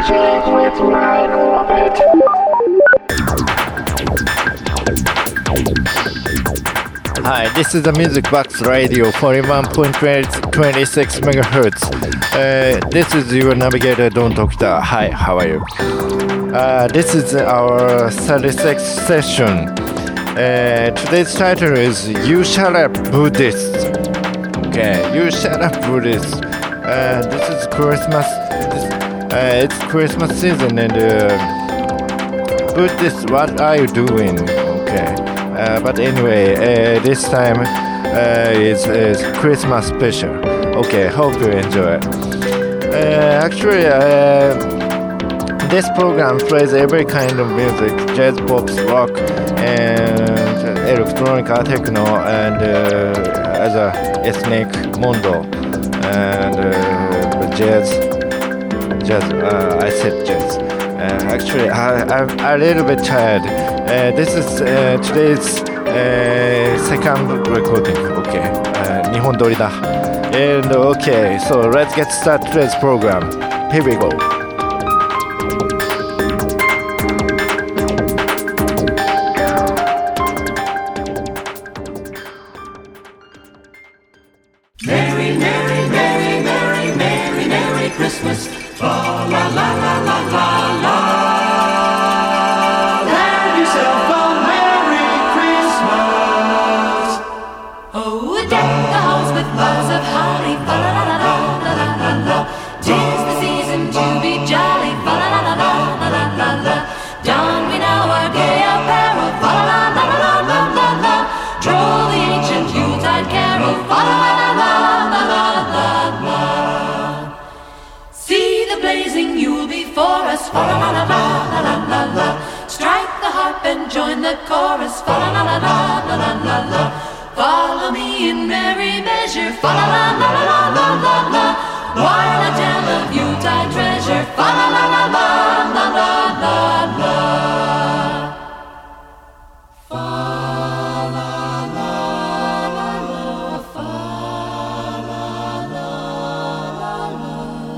with my orbit. Hi, this is the Music Box Radio 41.26 megahertz. This is your navigator, Don Tokita. Hi, how are you? This is our 36th session. Today's title is You Shut Up Buddhist. Okay, You Shut Up Buddhist. This is Christmas. It's Christmas season and Buddhist, what are you doing? Okay. But anyway, this time is Christmas special. Okay, hope you enjoy it. Actually, this program plays every kind of music: jazz, pop, rock, and electronic, techno, and other ethnic mondo, and jazz. I said jazz. Actually, I'm a little bit tired. This is today's second recording. Okay, 日本撮りだ。And okay, so let's get started today's program. Here we go. Merry, merry, merry, merry, merry, merry Christmas. La la la la la la la. Have yourself a Merry Christmas. Oh, deck the halls with boughs of holly. Fa la la la la la la la la. 'Tis the season to be jolly. Fa la la la la la la la la. Don we now our gay apparel. Fa la la la la la la la. Troll the ancient Yuletide carol. Fa la la la la la la la. See the blazing Yule before us. Fa la la la la la la la. Strike the harp and join the chorus. Fa la la la la la la la la. Follow me in merry measure. Fa la la la la la la la. While I tell of Yuletide treasure. Fa la la la la la la la la. Fa la la la la. Fa la la la la.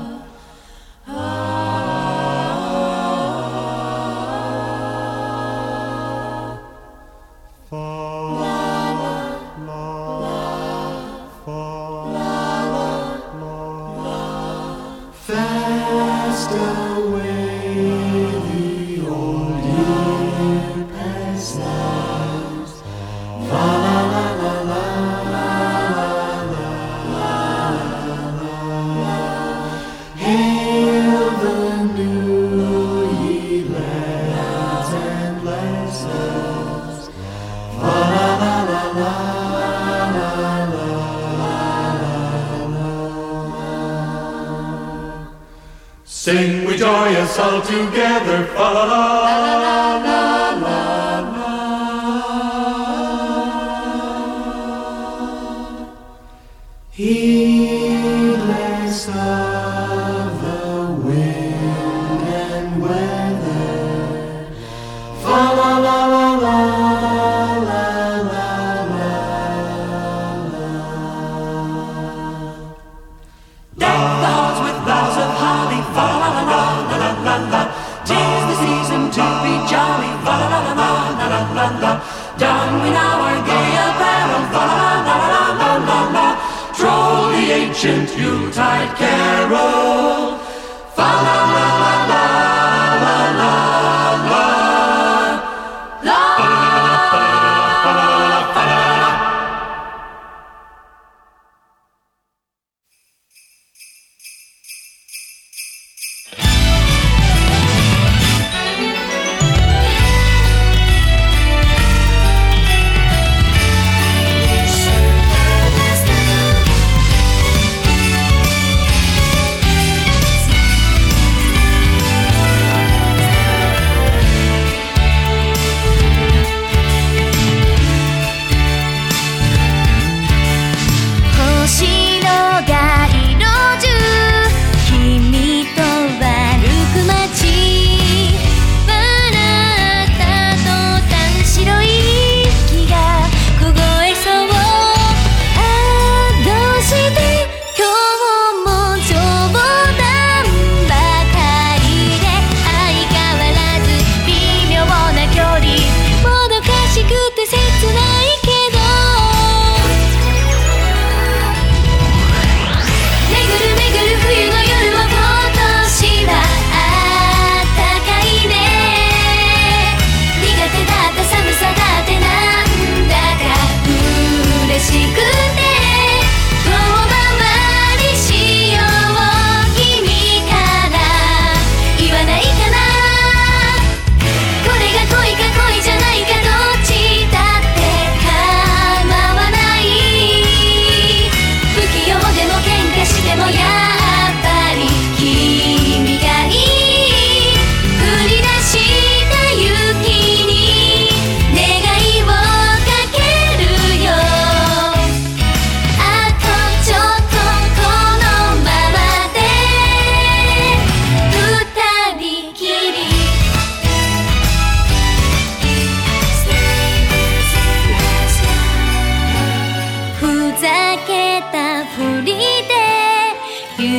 Fast away the old year past lives. La la la la la la la la la la. Hail the new ye lads and lasses. La la la la la la la la. Sing we joyous all together, fa la la la la la la. Heedless of the wind and weather, fa la la la la la la la la. Deck the halls with boughs of holly. Fa la la la la la la la. 'Tis the season to be jolly. Fa la la la la la la la. Don we now our gay apparel. Fa la la la la la la. Troll the ancient Yuletide carol. Fa la la la la la la la. La.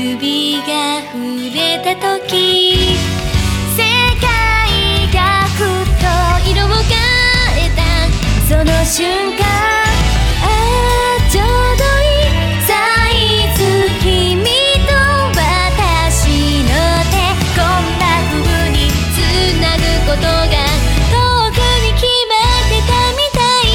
指が触れた時世界がふっと色を変えたその瞬間ちょうどいいサイズ君と私の手こんな風につなぐことが遠くに決まってたみたい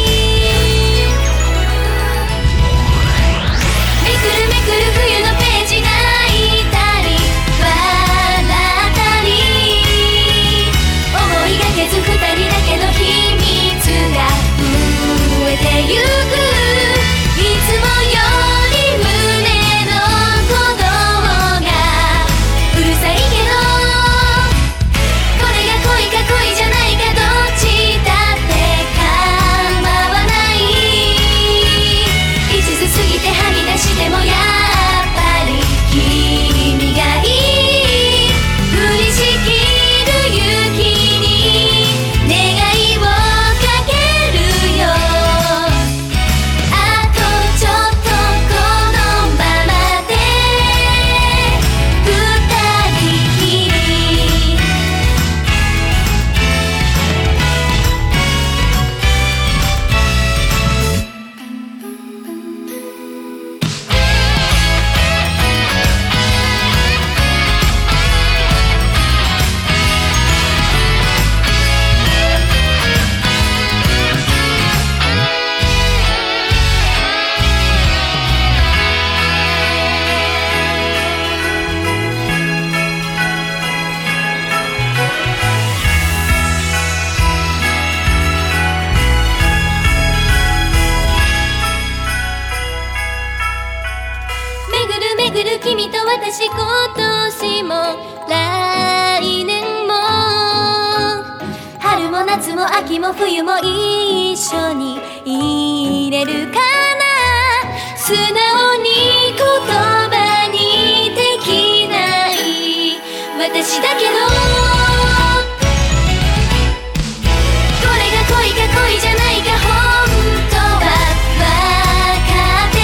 めくるめくる冬のページ泣いたり笑ったり思いがけず二人だけの秘密が増えてゆくいつもより胸の鼓動がうるさいけどこれが恋か恋じゃないかどっちだって構わない一途すぎてはみ出してもやっぱり君がいい降りしきる雪に願いをかけるよあとちょっとこのままで二人きりめぐるめぐる君と私今年も来年も春も夏も秋も冬も一緒にいれるかな素直に言葉にできない私だけどこれが恋か恋じゃないか本当は分かって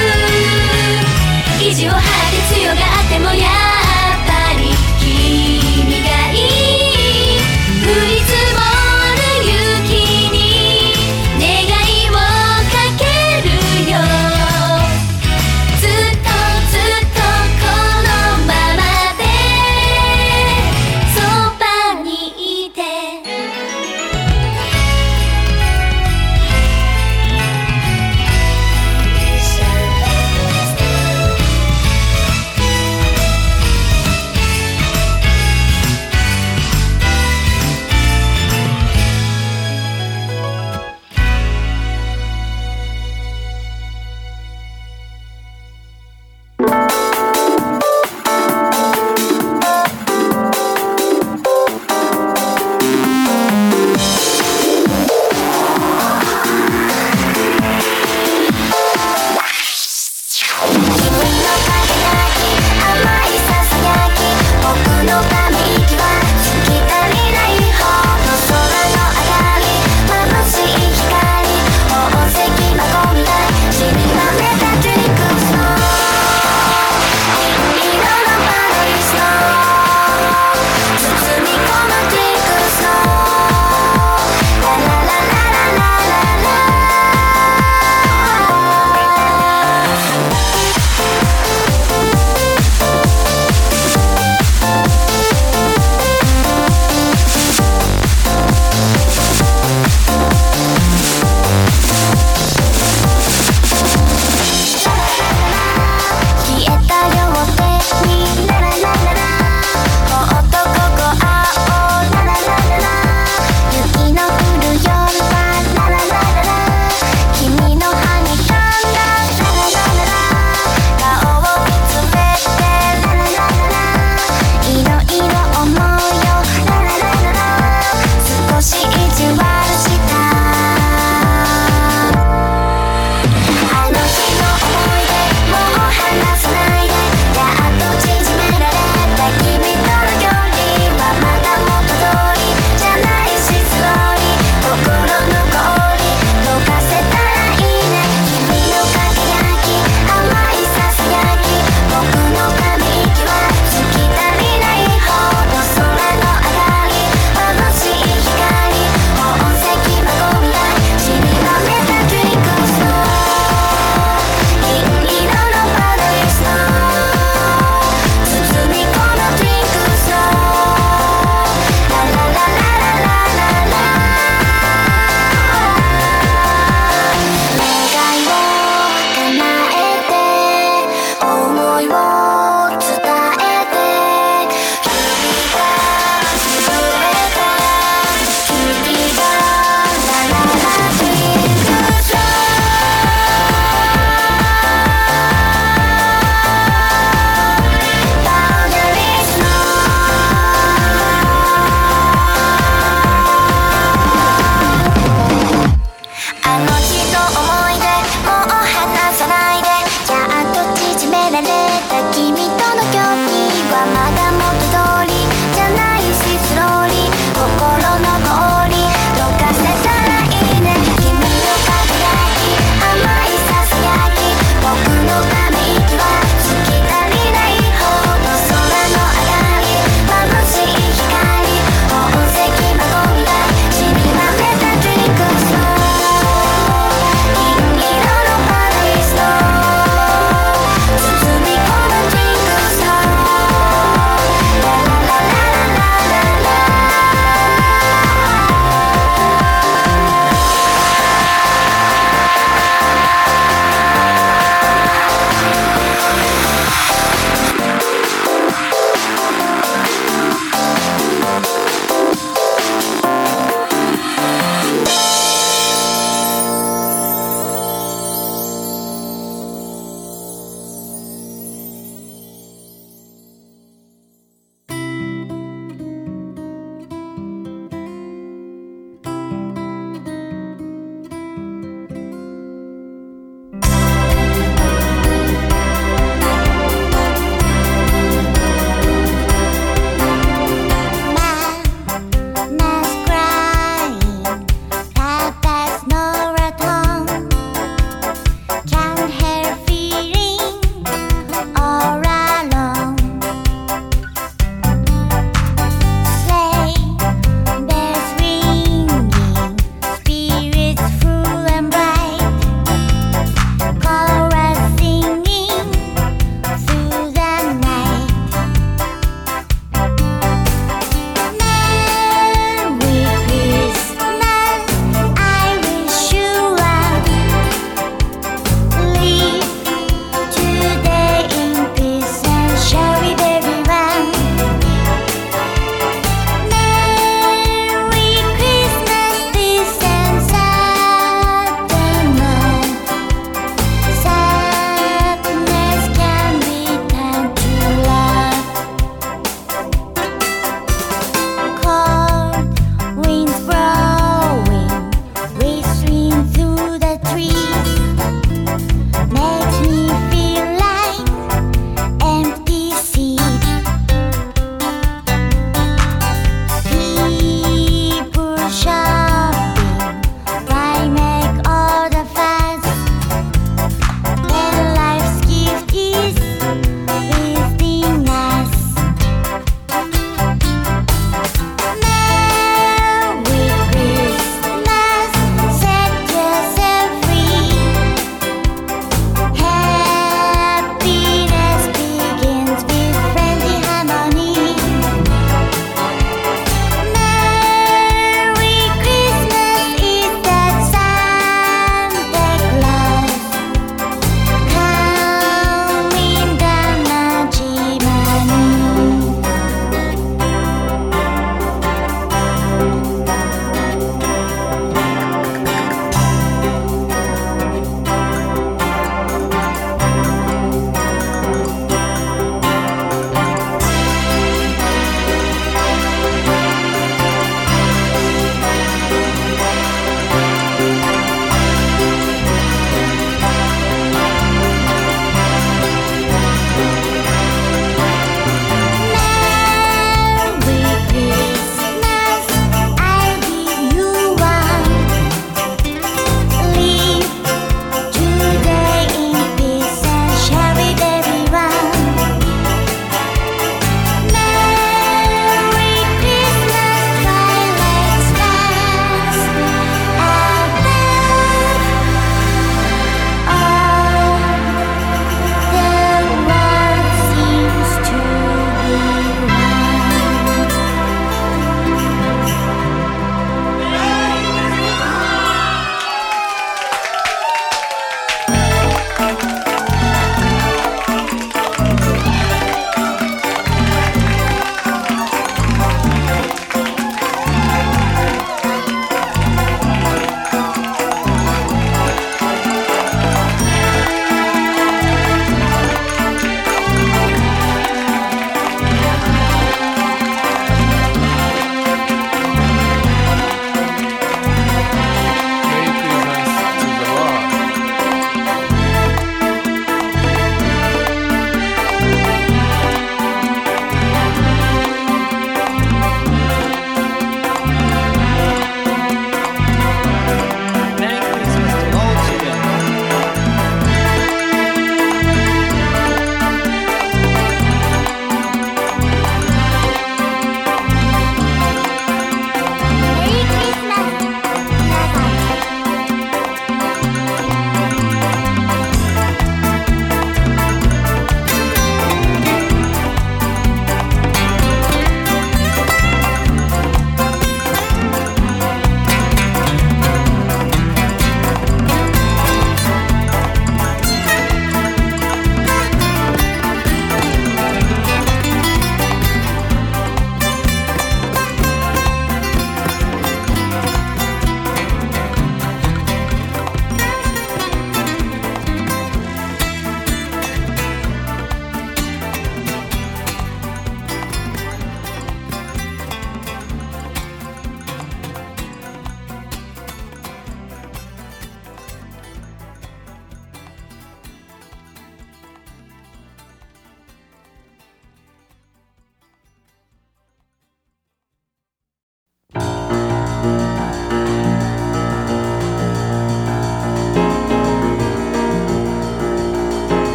る意地を張って強がってもやっぱり君がいい降り積もる雪に願いをかけるよずっとずっとこのままで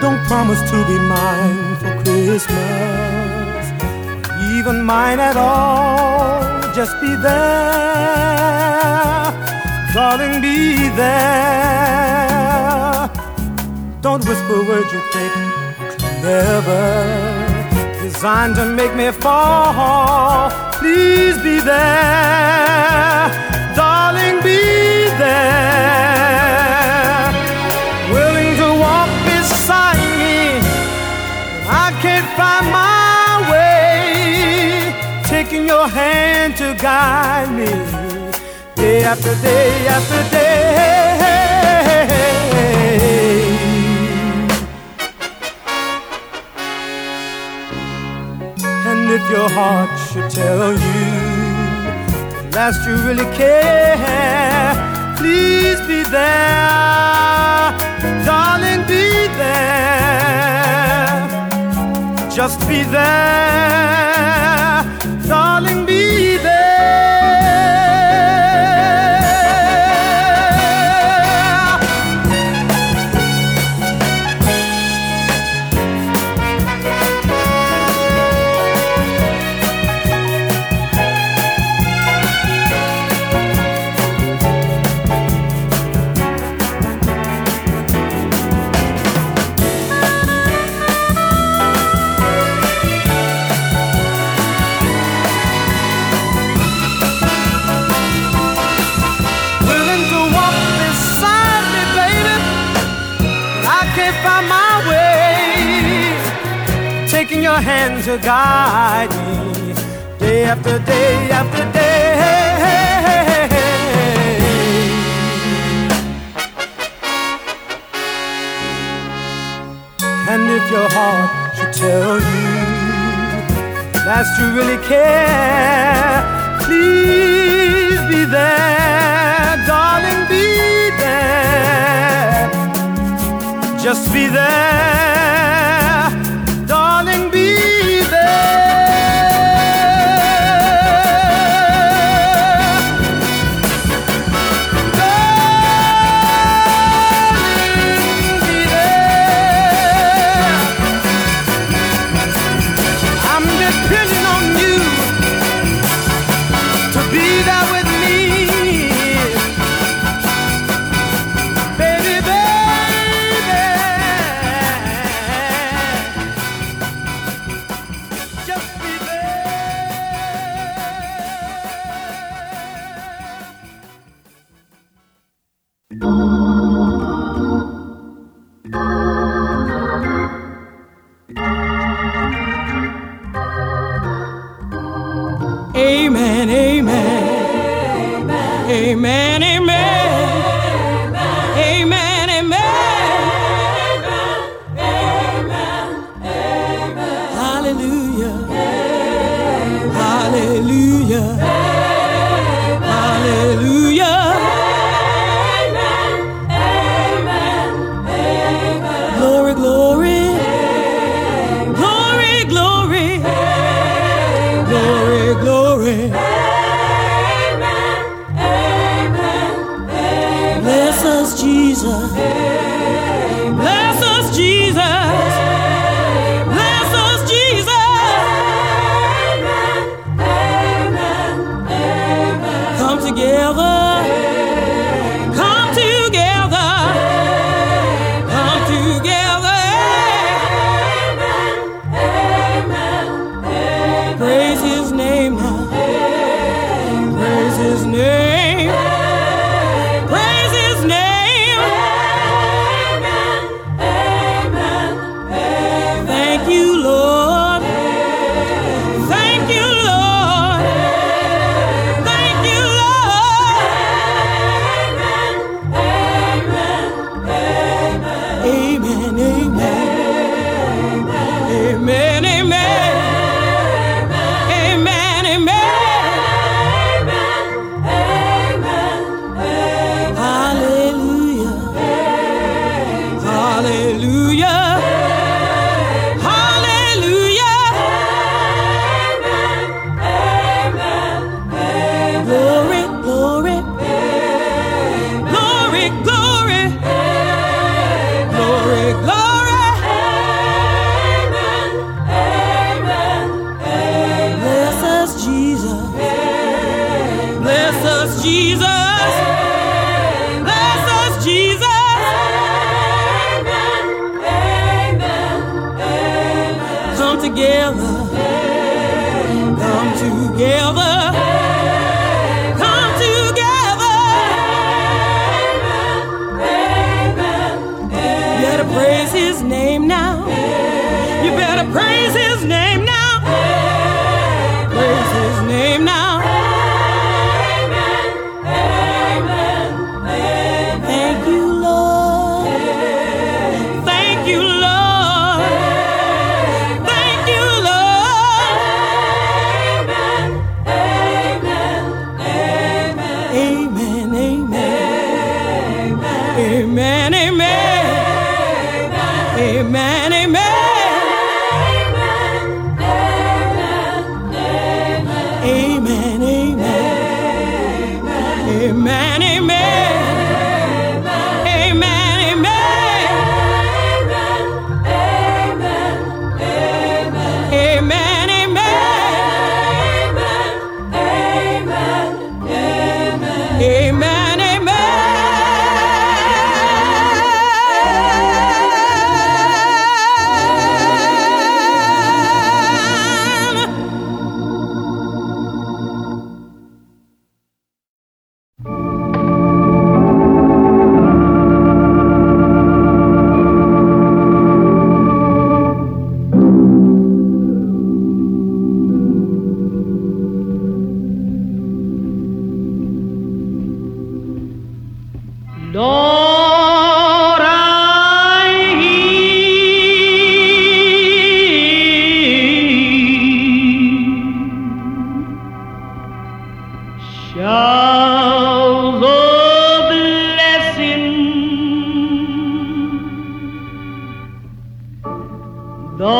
Don't promise to be mine for Christmas, even mine at all. Just be there, darling, be there. Don't whisper words you think never designed to make me fall. Please be there, darling, be there. Willing to walk beside me when I can't find my way. Taking your hand to guide me day after day after day. If your heart should tell you at last you really care, please be there, darling, be there. Just be there, darling, be there. Taking your hand to guide me day after day after day. And if your heart should tell you that you really care, please be there, darling, be there. Just be there, darling, be there. Darling, be there. I'm depending on you to be there with me. Baby, baby, just be Amen, amen, amen, amen, amen, amen, hallelujah, hallelujah, hallelujah, glory, glory, glory, glory, glory, glory. Amen, amen, together. Come together. Come together. You better praise his name now. You better praise his name now. Praise his name now. Thank you, Lord. Thank you, Lord. Thank you, Lord. Amen, amen. Amen, amen. Amen, amen. Amen, amen. Amen, Lord, I shall the blessing, the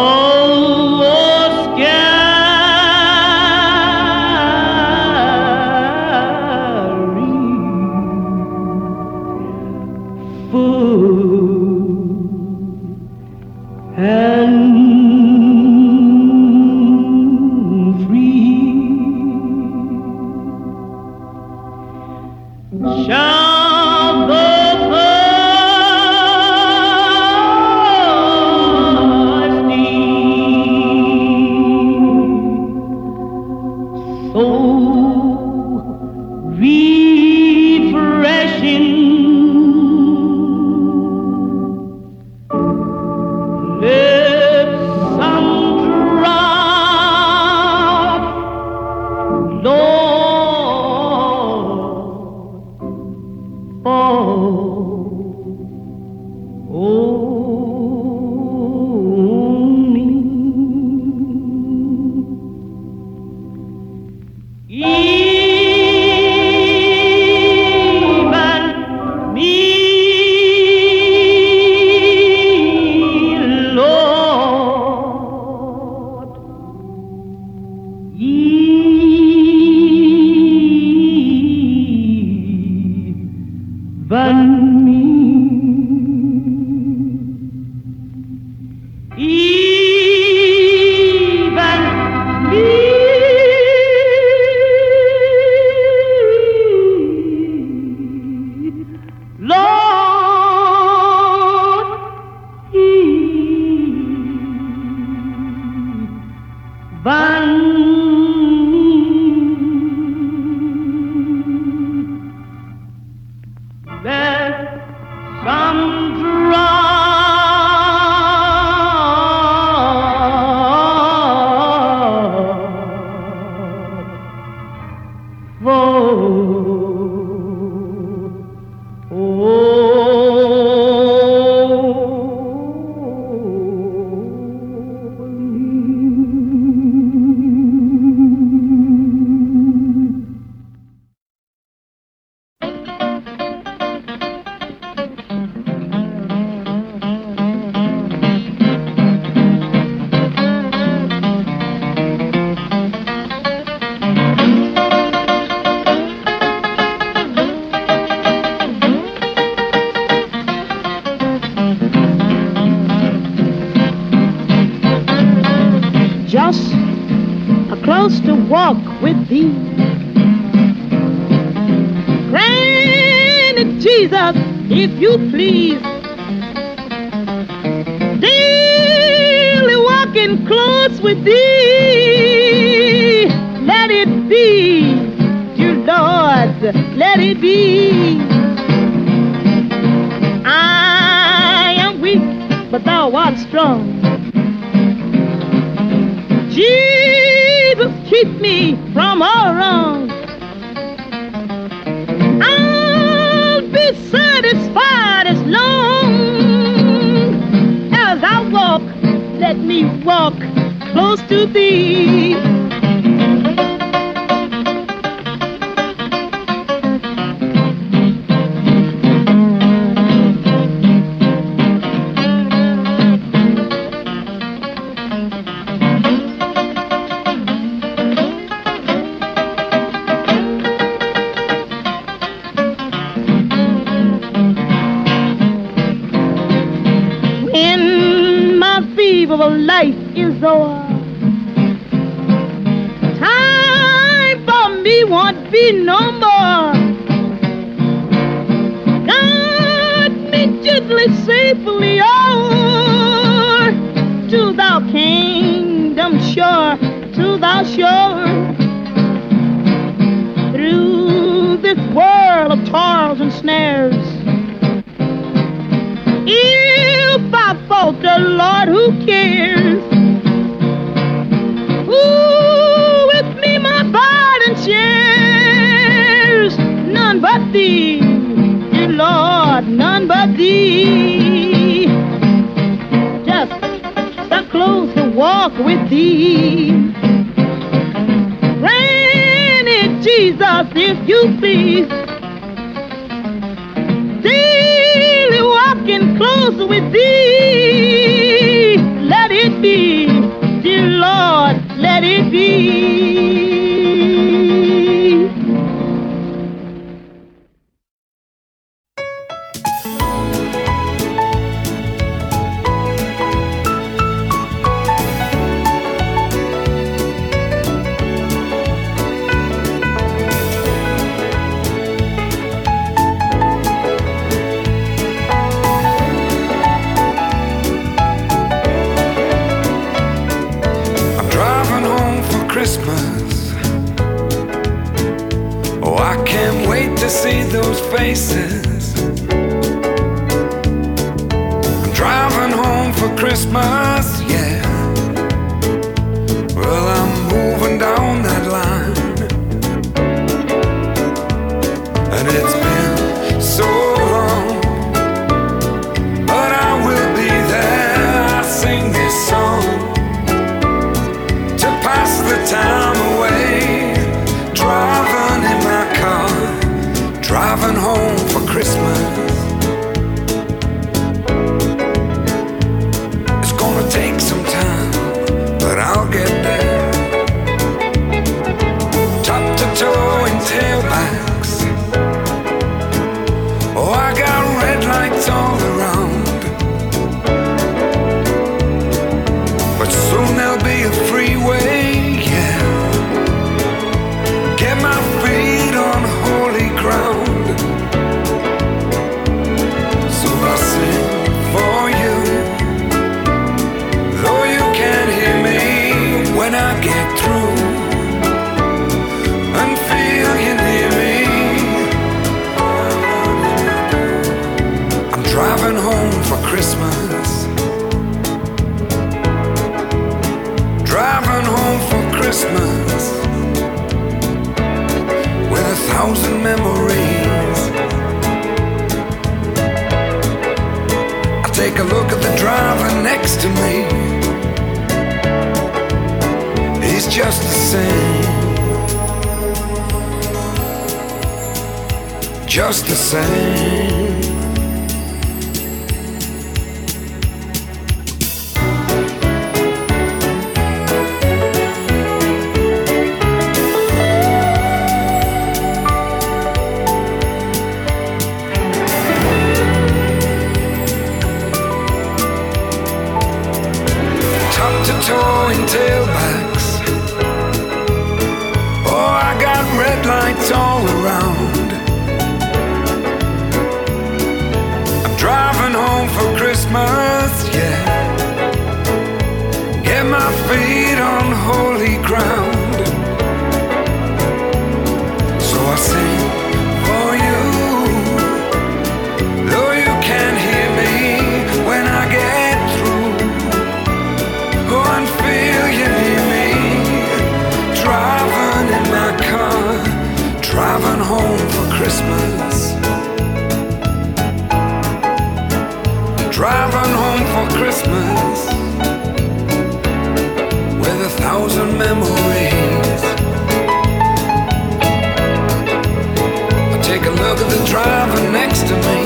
close with thee. Let it be, dear Lord, let it be. I am weak, but thou art strong. Jesus, keep me from all wrong. I'll be satisfied as long as I walk. Let me walk close to thee. Life is o'er. Time for me won't be no more. Guide me gently, safely o'er to thou kingdom shore, to thou shore. Through this world of toils and snares, if I falter, Lord, who cares? Ooh, with me my burden shares. None but thee, dear Lord, none but thee. Just stop close to walk with thee. Granny Jesus, if you please. Walking close with thee, let it be, dear Lord, let it be. Faces. I'm driving home for Christmas, yeah. Well, I'm moving down that line, and it's been so long, but I will be there. I sing this song to pass the time away, driving in my car, driving home for Christmas. It's gonna take some time, but I'll get there. Top to toe in tailbacks. Oh, I got red lights all around, but soon there'll be a freeway, yeah. Get my feet on holy ground. For you, though you can't hear me when I get through, and feel you near me. I'm driving home for Christmas, driving home for Christmas, with 1,000 memories. Take a look at the driver next to me. He's just the same, just the same. Towing tailbacks. Oh, I got red lights all around. I'm driving home for Christmas, yeah. Get my driving home for Christmas with 1,000 memories. I take a look at the driver next to me.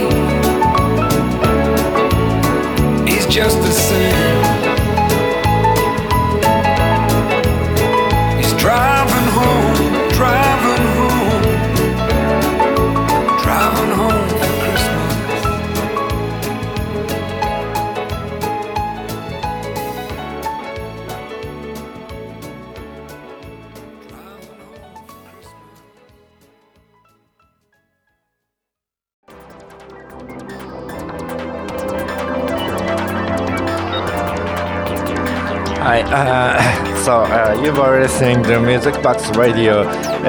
He's just the same. He's driving home, driving home, driving home for Christmas. Hi, you were listening to Music Box Radio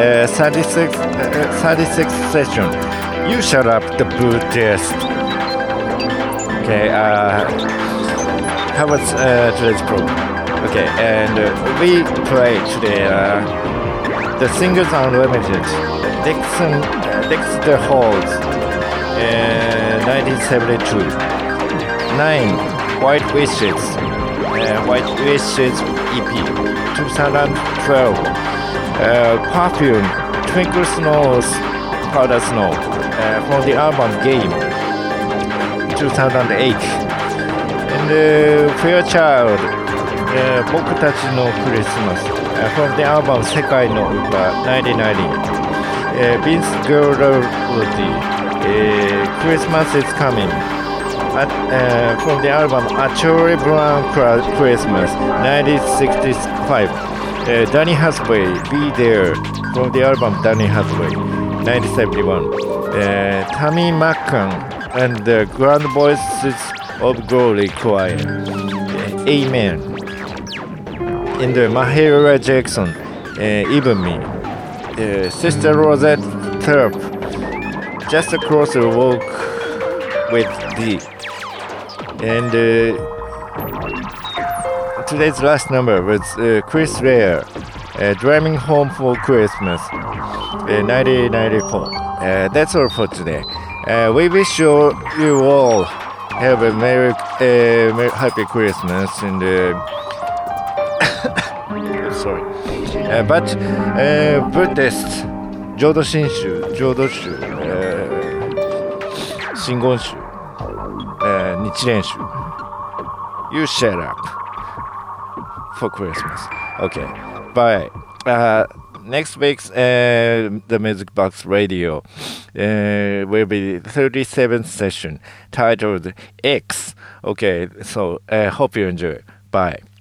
36th session. You shut up the Buddhist. Okay, how was today's program? Okay, and we played today the Singers Unlimited, Dexter Halls, 1972. 9, White Wishes. White Wishes EP 2012. Perfume Twinkle Snows Powder Snow from the album Game 2008. And Fairchild 僕たちのクリスマス from the album 世界の歌1990. Vince Guaraldi Christmas is Coming from the album A Charlie Brown Christmas 1965. Danny Hathaway Be There from the album Danny Hathaway 1971. Tammy McCann and the Grand Voices of Glory Choir Amen. And Mahalia Jackson Even Me. Sister Rosette Tharpe Just Across the Walk with D. And today's last number was Chris Rea, Driving Home for Christmas, 1994. That's all for today. We wish you all have a merry happy Christmas and sorry. But Buddhist 浄土真宗、浄土宗、真言宗、日蓮宗 You shut up for Christmas. Okay, bye. Next week's the Music Box Radio will be 37th session titled X. Okay, so hope you enjoy. Bye.